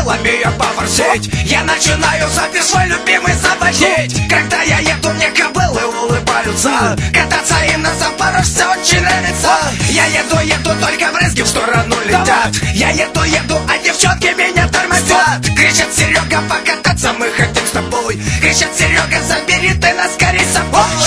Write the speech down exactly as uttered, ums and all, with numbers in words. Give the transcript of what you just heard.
стрелами ее поворсить. Я начинаю запись свой любимый заводить. Когда я еду, мне кобылы улыбаются. Кататься им на Запорожце очень нравится. Я еду, еду, только брызги в сторону летят. Я еду, еду, а девчонки меня тормозят. Кричат: Серега, покататься мы хотим с тобой. Кричат: Серега, забери ты нас скорей с собой.